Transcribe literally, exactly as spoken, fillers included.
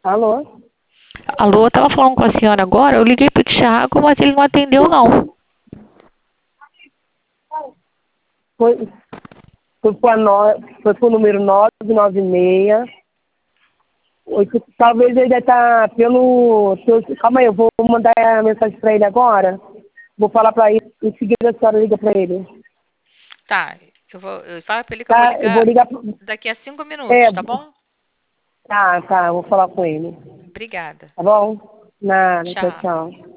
Alô? Alô, eu tava falando com a senhora agora, eu liguei pro Thiago, mas ele não atendeu não. Foi, foi, pro, no, foi pro número nove nove seis. Oito, talvez ele deve estar pelo... pelo- Calma aí, eu vou mandar a mensagem para ele agora. Vou falar para ele, em seguida a senhora liga para ele. Tá, eu vou, eu falo pra ele que eu vou Tá? Eu vou ligar ligar... pro- daqui a cinco minutos, É, tá bom? tá, tá, eu vou falar com ele. Obrigada. Tá bom? Nada, tchau, Tchau. tchau.